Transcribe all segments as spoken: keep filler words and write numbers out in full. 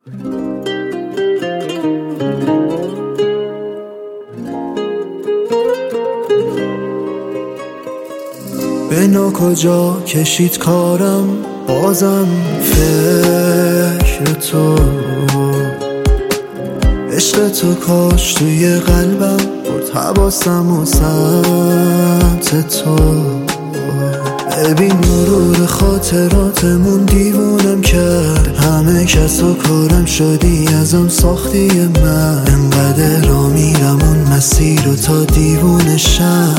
به کجا کشید کارم، بازم فکر تو، عشق تو کاش توی قلبم برد حواسم و سمت تو. ببین مرور خاطراتمون دیوونم کرد، همه کس و کارم شدی ازم ساختی من. انقدر را میرم اون مسیر رو تا دیوونه شم،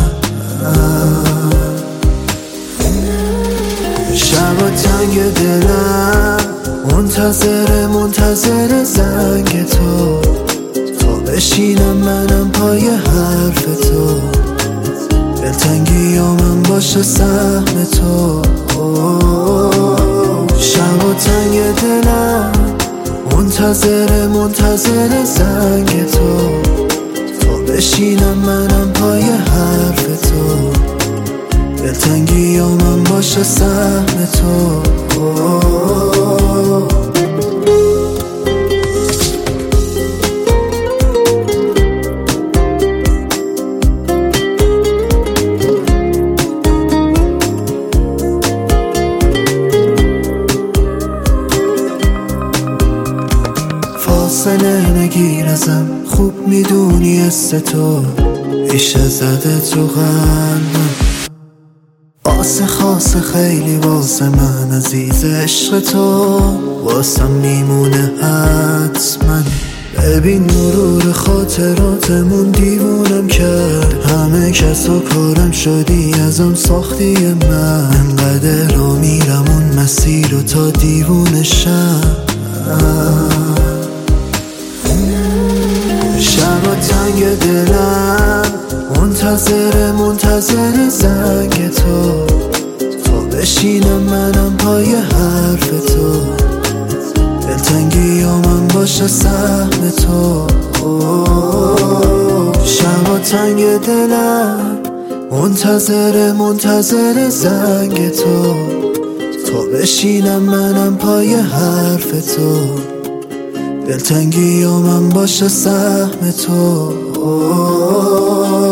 شبا تنگ دلم منتظر منتظر زنگ تو، تا بشینم منم پای حرف تو. دلتنگی یا من باشه سهم تو، شبا تنگ دلم منتظر منتظر زنگ تو، تا بشینم منم پای حرف تو. دلتنگی یا من باشه سهم تو. فاصله نگیر ازم، خوب میدونی است تو ریشه زده تو قلبم. واسه خاصه خیلی واسه من عزیز، عشق تو واسم میمونه حتما. ببین مرور خاطراتمون دیوونم کرد، همه کس و کارم شدی ازم ساختی من. انقدر را میرم اون مسیر رو تا دیوونه شم، شبا تنگ دلم منتظر منتظر زنگ تو، تا بشینم منم پای حرف تو. دلتنگی یا من باشه سهم تو، شبا تنگ دلم منتظر منتظر زنگ تو، تا بشینم منم پای حرف تو. دلتنگی یا من باشه سهم تو.